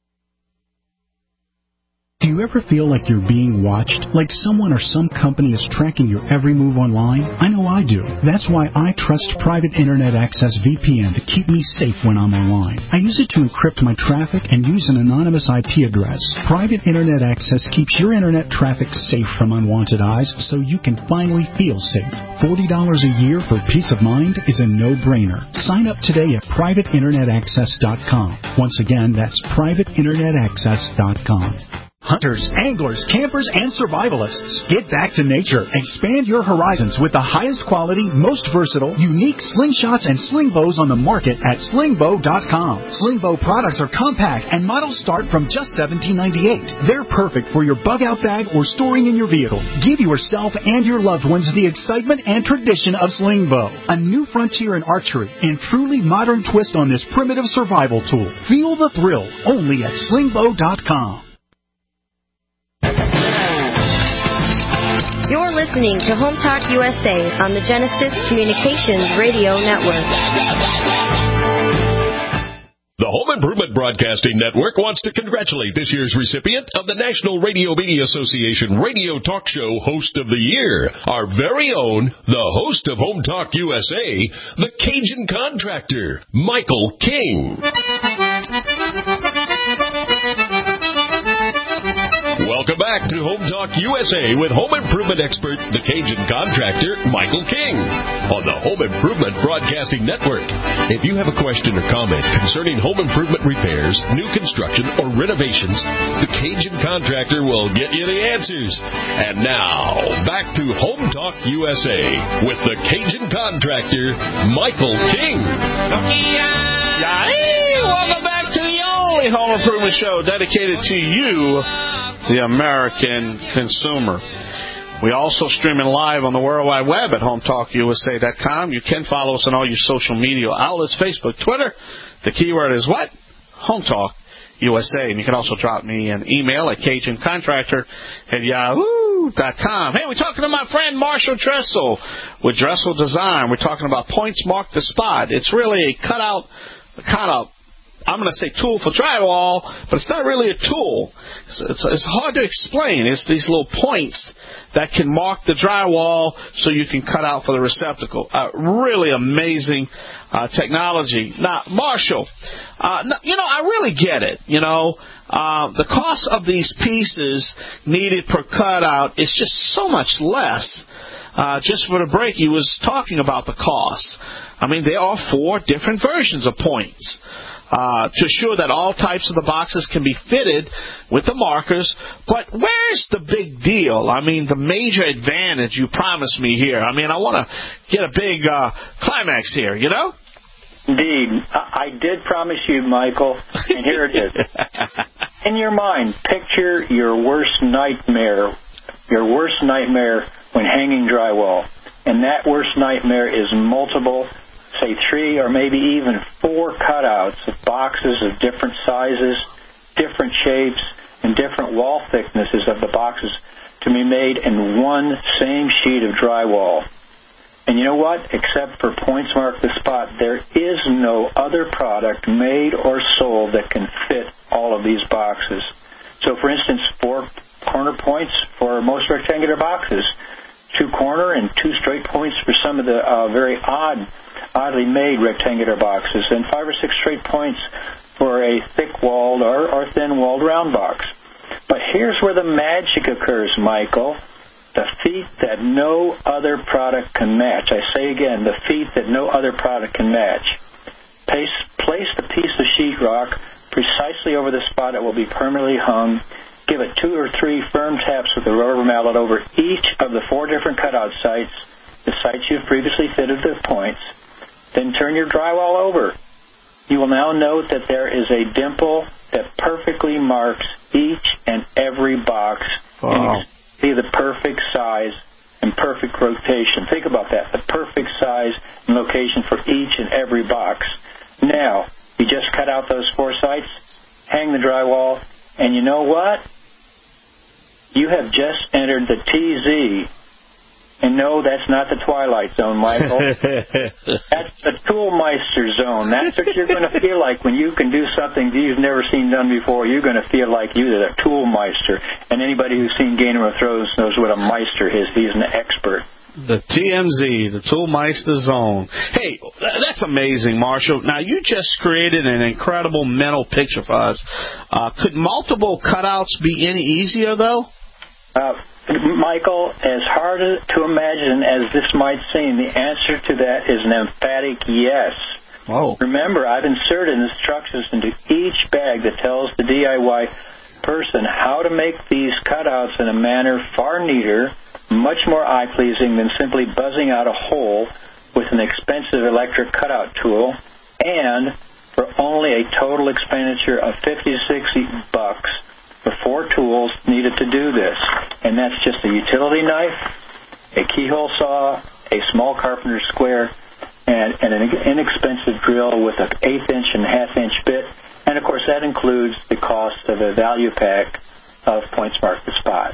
Do you ever feel like you're being watched? Like someone or some company is tracking your every move online? I know I do. That's why I trust Private Internet Access V P N to keep me safe when I'm online. I use it to encrypt my traffic and use an anonymous I P address. Private Internet Access keeps your internet traffic safe from unwanted eyes so you can finally feel safe. forty dollars a year for peace of mind is a no-brainer. Sign up today at private internet access dot com. Once again, that's private internet access dot com. Hunters, anglers, campers, and survivalists. Get back to nature. Expand your horizons with the highest quality, most versatile, unique slingshots and sling bows on the market at sling bow dot com. Sling bow products are compact and models start from just seventeen ninety-eight. They're perfect for your bug-out bag or storing in your vehicle. Give yourself and your loved ones the excitement and tradition of sling bow. A new frontier in archery and truly modern twist on this primitive survival tool. Feel the thrill only at sling bow dot com. You're listening to Home Talk U S A on the Genesis Communications Radio Network. The Home Improvement Broadcasting Network wants to congratulate this year's recipient of the National Radio Media Association Radio Talk Show Host of the Year, our very own, the host of Home Talk U S A, the Cajun Contractor, Michael King. Welcome back to Home Talk U S A with home improvement expert, the Cajun Contractor, Michael King, on the Home Improvement Broadcasting Network. If you have a question or comment concerning home improvement repairs, new construction, or renovations, the Cajun Contractor will get you the answers. And now, back to Home Talk U S A with the Cajun Contractor, Michael King. Welcome back to the only home improvement show dedicated to you, the American consumer. We also streaming live on the World Wide Web at home talk u s a dot com. You can follow us on all your social media outlets, Facebook, Twitter. The keyword is what? Home Talk U S A. And you can also drop me an email at cajun contractor at yahoo dot com. Hey, we're talking to my friend Marshall Dressel with Dressel Design. We're talking about Points Mark the Spot. It's really a cutout, kind of I'm going to say tool for drywall, but it's not really a tool. It's, it's, it's hard to explain. It's these little points that can mark the drywall so you can cut out for the receptacle. Uh, really amazing uh, technology. Now, Marshall, uh, you know, I really get it. You know, uh, the cost of these pieces needed per cutout is just so much less. Uh, just for the break, he was talking about the cost. I mean, there are four different versions of points. Uh, to ensure that all types of the boxes can be fitted with the markers. But where's the big deal? I mean, the major advantage you promised me here. I mean, I want to get a big uh, climax here, you know? Indeed. I did promise you, Michael, and here it is. In your mind, picture your worst nightmare, your worst nightmare when hanging drywall. And that worst nightmare is multiple, say three or maybe even four cutouts of boxes of different sizes, different shapes, and different wall thicknesses of the boxes to be made in one same sheet of drywall. And you know what? Except for Points Mark the Spot, there is no other product made or sold that can fit all of these boxes. So, for instance, four corner points for most rectangular boxes, two corner and two straight points for some of the uh, very odd oddly made rectangular boxes, and five or six straight points for a thick-walled or, or thin-walled round box. But here's where the magic occurs, Michael. The feat that no other product can match. I say again, the feat that no other product can match. Place, place the piece of sheetrock precisely over the spot it will be permanently hung. Give it two or three firm taps with the rubber mallet over each of the four different cutout sites, the sites you've previously fitted with points. Then turn your drywall over. You will now note that there is a dimple that perfectly marks each and every box. Wow. And you see the perfect size and perfect rotation. Think about that, the perfect size and location for each and every box. Now, you just cut out those four sites, hang the drywall, and you know what? You have just entered the T Z. And no, that's not the Twilight Zone, Michael. That's the Toolmeister Zone. That's what you're going to feel like when you can do something you've never seen done before. You're going to feel like you're the Toolmeister. And anybody who's seen Game of Thrones knows what a Meister is. He's an expert. The T M Z, the Toolmeister Zone. Hey, that's amazing, Marshall. Now, you just created an incredible mental picture for us. Uh, could multiple cutouts be any easier, though? Uh, Michael, as hard to imagine as this might seem, the answer to that is an emphatic yes. Oh. Remember, I've inserted instructions into each bag that tells the D I Y person how to make these cutouts in a manner far neater, much more eye-pleasing than simply buzzing out a hole with an expensive electric cutout tool, and for only a total expenditure of fifty to sixty bucks. The four tools needed to do this, and that's just a utility knife, a keyhole saw, a small carpenter's square, and, and an inexpensive drill with an eighth inch and a half inch bit, and of course that includes the cost of a value pack of Points Mark the Spot.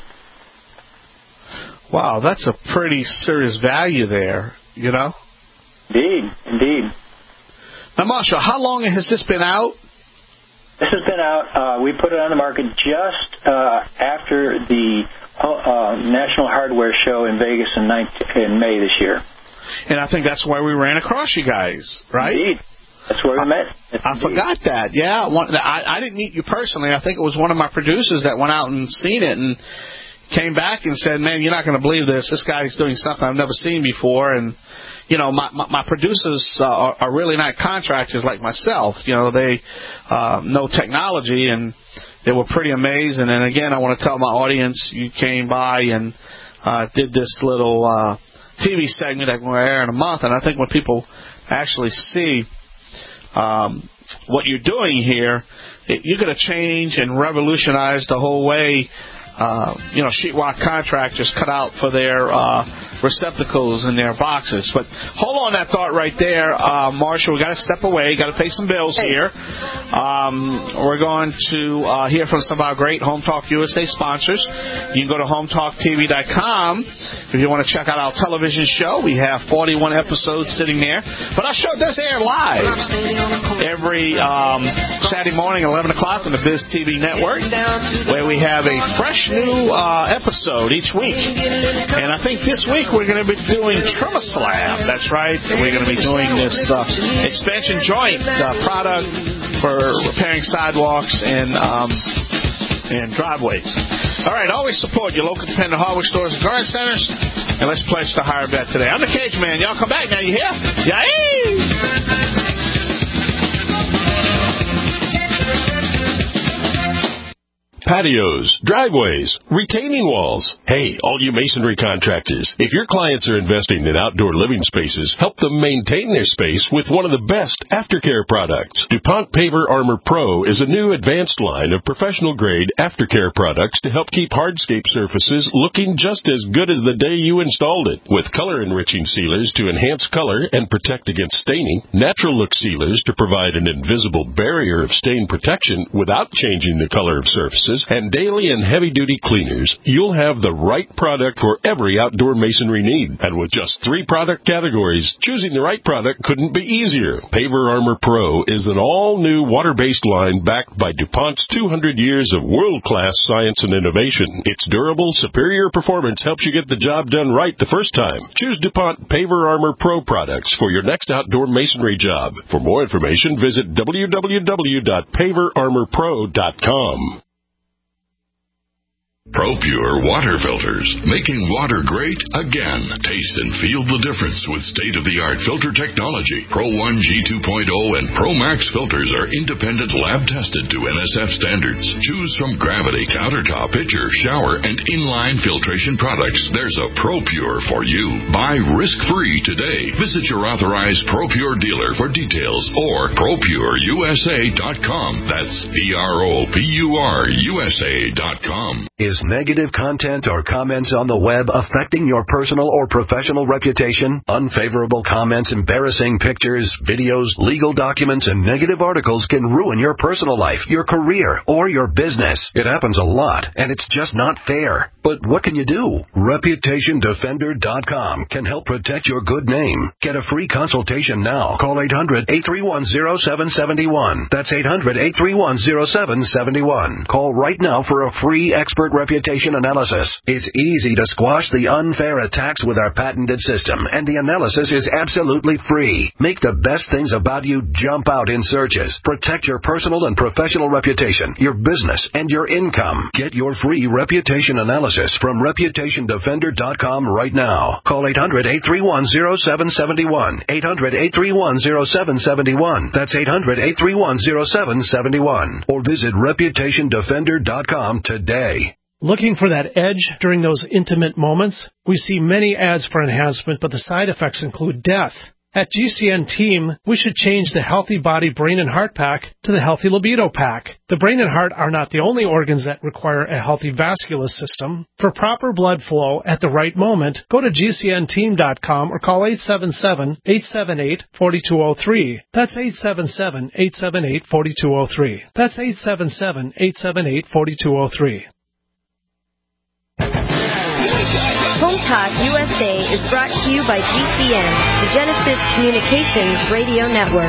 Wow, that's a pretty serious value there, you know? Indeed, indeed. Now, Marshall, how long has this been out? This has been out. Uh, we put it on the market just uh, after the uh, National Hardware Show in Vegas in, nineteen, in May this year. And I think that's where we ran across you guys, right? Indeed. That's where we I, met. I Indeed. forgot that. Yeah, one, I, I didn't meet you personally. I think it was one of my producers that went out and seen it and came back and said, man, you're not going to believe this. This guy's doing something I've never seen before. And, you know, my, my, my producers uh, are, are really not contractors like myself. You know, they uh, know technology, and they were pretty amazing. And, again, I want to tell my audience you came by and uh, did this little uh, T V segment that we're airing in a month. And I think when people actually see um, what you're doing here, it, you're going to change and revolutionize the whole way Uh, you know, sheetrock contractors cut out for their uh, receptacles in their boxes. But hold on that thought right there, uh, Marshall. We got to step away. Got to pay some bills here. Um, we're going to uh, hear from some of our great Home Talk U S A sponsors. You can go to home talk t v dot com if you want to check out our television show. We have forty-one episodes sitting there. But our show does air live every um, Saturday morning, eleven o'clock on the Biz T V network, where we have a fresh new uh, episode each week. And I think this week we're going to be doing TrimaSlab. That's right. We're going to be doing this uh, expansion joint uh, product for repairing sidewalks and um, and driveways. All right, always support your local independent hardware stores and garden centers, and let's pledge to hire bet today. I'm the Cage Man. Y'all come back now. You hear? Yay! Patios, driveways, retaining walls. Hey, all you masonry contractors, if your clients are investing in outdoor living spaces, help them maintain their space with one of the best aftercare products. DuPont Paver Armor Pro is a new advanced line of professional-grade aftercare products to help keep hardscape surfaces looking just as good as the day you installed it. With color-enriching sealers to enhance color and protect against staining, natural look sealers to provide an invisible barrier of stain protection without changing the color of surfaces, and daily and heavy-duty cleaners, you'll have the right product for every outdoor masonry need. And with just three product categories, choosing the right product couldn't be easier. Paver Armor Pro is an all-new water-based line backed by DuPont's two hundred years of world-class science and innovation. Its durable, superior performance helps you get the job done right the first time. Choose DuPont Paver Armor Pro products for your next outdoor masonry job. For more information, visit w w w dot paver armor pro dot com. ProPure water filters, making water great again. Taste and feel the difference with state-of-the-art filter technology. Pro one G two point oh and Pro Max filters are independent lab-tested to N S F standards. Choose from Gravity, Countertop, Pitcher, Shower, and Inline filtration products. There's a ProPure for you. Buy risk-free today. Visit your authorized ProPure dealer for details or pro pure u s a dot com. That's P R O P U R U S A dot com. Is negative content or comments on the web affecting your personal or professional reputation? Unfavorable comments, embarrassing pictures, videos, legal documents, and negative articles can ruin your personal life, your career, or your business. It happens a lot, and it's just not fair. But what can you do? Reputation Defender dot com can help protect your good name. Get a free consultation now. Call eight hundred, eight three one, zero seven seven one. That's eight hundred, eight three one, zero seven seven one. Call right now for a free expert reputation analysis. It's easy to squash the unfair attacks with our patented system, and the analysis is absolutely free. Make the best things about you jump out in searches. Protect your personal and professional reputation, your business, and your income. Get your free reputation analysis from Reputation Defender dot com right now. Call eight hundred, eight three one, zero seven seven one. eight hundred, eight three one, zero seven seven one. That's eight hundred, eight three one, zero seven seven one. Or visit Reputation Defender dot com today. Looking for that edge during those intimate moments? We see many ads for enhancement, but the side effects include death. At G C N Team, we should change the Healthy Body Brain and Heart Pack to the Healthy Libido Pack. The brain and heart are not the only organs that require a healthy vascular system. For proper blood flow at the right moment, go to G C N team dot com or call eight seven seven, eight seven eight, four two zero three. That's eight seven seven, eight seven eight, four two zero three. That's eight seven seven, eight seven eight, four two zero three. Home Talk U S A is brought to you by G C N, the Genesis Communications Radio Network.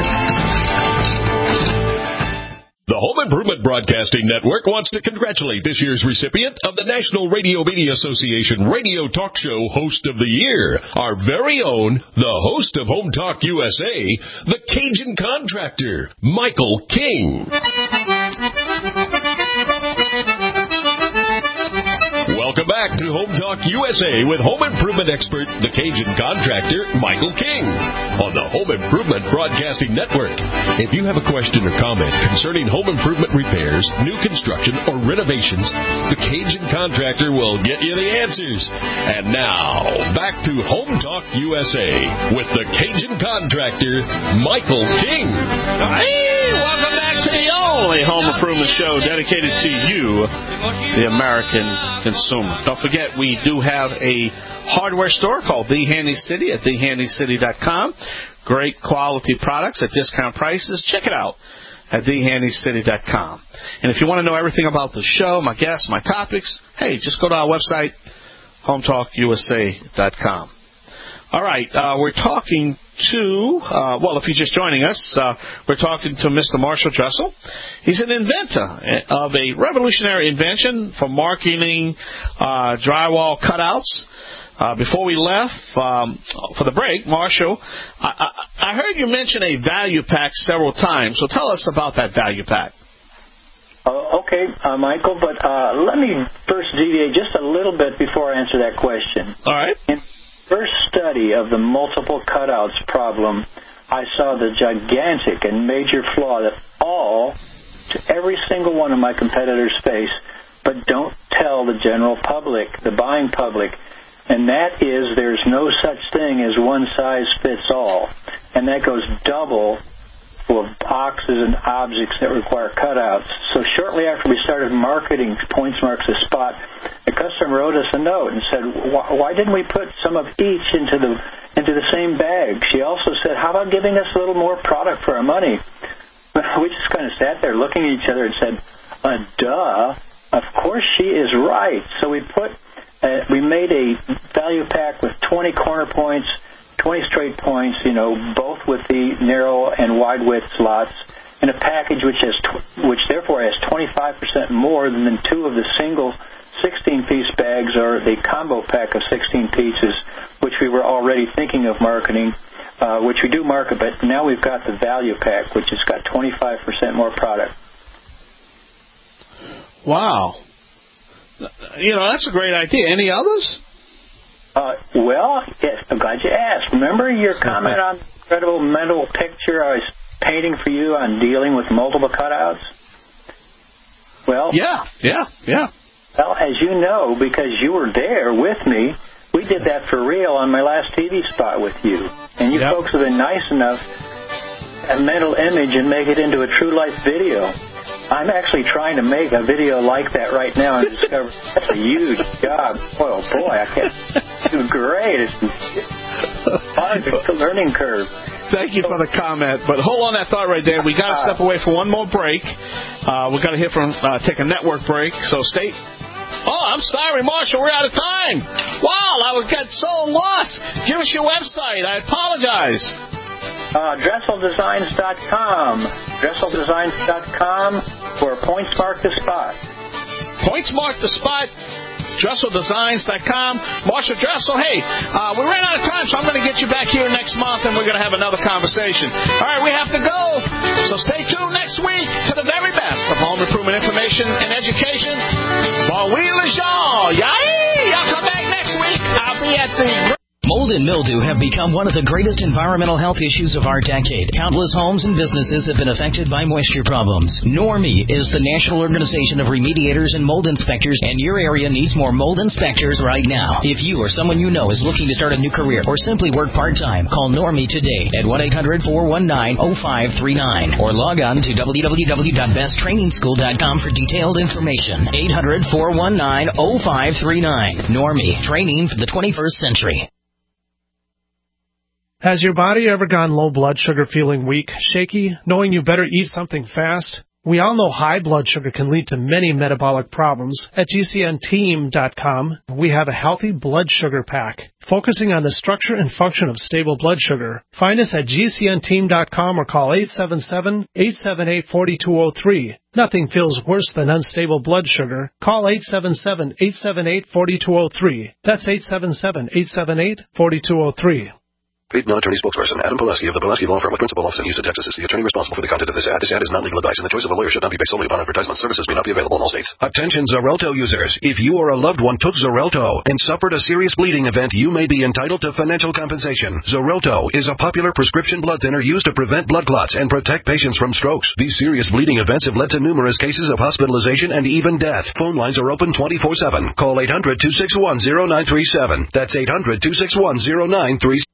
The Home Improvement Broadcasting Network wants to congratulate this year's recipient of the National Radio Media Association Radio Talk Show Host of the Year, our very own, the host of Home Talk U S A, the Cajun Contractor, Michael King. Welcome back to Home Talk U S A with home improvement expert, the Cajun Contractor, Michael King, on the Home Improvement Broadcasting Network. If you have a question or comment concerning home improvement repairs, new construction, or renovations, the Cajun Contractor will get you the answers. And now, back to Home Talk U S A with the Cajun Contractor, Michael King. Hey, welcome back to the only home improvement show dedicated to you, the American consumer. Don't forget, we do have a hardware store called The Handy City at the handy city dot com. Great quality products at discount prices. Check it out at the handy city dot com. And if you want to know everything about the show, my guests, my topics, hey, just go to our website, home talk u s a dot com. All right, uh, we're talking to, uh, well, if you're just joining us, uh, we're talking to Mister Marshall Dressel. He's an inventor of a revolutionary invention for marketing uh, drywall cutouts. Uh, before we left um, for the break, Marshall, I, I, I heard you mention a value pack several times, so tell us about that value pack. Uh, okay, uh, Michael, but uh, let me first deviate just a little bit before I answer that question. All right. In first study of the multiple cutouts problem, I saw the gigantic and major flaw that all, to every single one of my competitors face, but don't tell the general public, the buying public, and that is there's no such thing as one size fits all, and that goes double for boxes and objects that require cutouts. So shortly after we started marketing Points Mark the Spot, the customer wrote us a note and said, why didn't we put some of each into the into the same bag? She also said, how about giving us a little more product for our money? We just kind of sat there looking at each other and said, uh, duh, of course she is right. So we put, uh, we made a value pack with twenty corner points, twenty straight points, you know, both with the narrow and wide width slots, in a package which has, tw- which therefore has twenty-five percent more than two of the single sixteen-piece bags or the combo pack of sixteen pieces, which we were already thinking of marketing, uh, which we do market, but now we've got the value pack, which has got twenty-five percent more product. Wow. You know, that's a great idea. Any others? Uh, well, yes, I'm glad you asked. Remember your comment on the incredible mental picture I was painting for you on dealing with multiple cutouts? Well, yeah, yeah, yeah. Well, as you know, because you were there with me, we did that for real on my last T V spot with you. And you yep. folks have been nice enough a mental image and make it into a true life video. I'm actually trying to make a video like that right now and discover that's a huge job. Oh, boy, I can't do great. It's a learning curve. Thank you for the comment. But hold on that thought right there. We got to step away for one more break. Uh, we've got to hear from, uh, take a network break. So stay. Oh, I'm sorry, Marshall. We're out of time. Wow, I got so lost. Give us your website. I apologize. Uh, Dressel Designs dot com. Dressel Designs dot com for Points Mark the Spot. Points Mark the Spot. Dressel Designs dot com. Marshall Dressel, hey, uh, we ran out of time, so I'm going to get you back here next month, and we're going to have another conversation. All right, we have to go. So stay tuned next week to the very best of home improvement information and education. Bon, we Jean. Yay! Y'all come back next week. I'll be at the... Mold and mildew have become one of the greatest environmental health issues of our decade. Countless homes and businesses have been affected by moisture problems. NORMI is the National Organization of Remediators and Mold Inspectors, and your area needs more mold inspectors right now. If you or someone you know is looking to start a new career or simply work part-time, call NORMI today at one eight hundred, four one nine, oh five three nine or log on to w w w dot best training school dot com for detailed information. eight hundred, four one nine, oh five three nine. NORMI, training for the twenty-first century. Has your body ever gone low blood sugar, feeling weak, shaky, knowing you better eat something fast? We all know high blood sugar can lead to many metabolic problems. At G C N team dot com, we have a healthy blood sugar pack, focusing on the structure and function of stable blood sugar. Find us at G C N team dot com or call eight seven seven, eight seven eight, four two zero three. Nothing feels worse than unstable blood sugar. Call eight seven seven, eight seven eight, four two zero three. That's eight seven seven, eight seven eight, four two zero three. Paid non-attorney spokesperson Adam Pulaski of the Pulaski Law Firm with principal office in Houston, Texas is the attorney responsible for the content of this ad. This ad is not legal advice, and the choice of a lawyer should not be based solely upon advertisement. Services may not be available in all states. Attention Xarelto users. If you or a loved one took Xarelto and suffered a serious bleeding event, you may be entitled to financial compensation. Xarelto is a popular prescription blood thinner used to prevent blood clots and protect patients from strokes. These serious bleeding events have led to numerous cases of hospitalization and even death. Phone lines are open twenty-four seven. Call eight hundred, two six one, zero nine three seven. That's eight hundred, two six one, zero nine three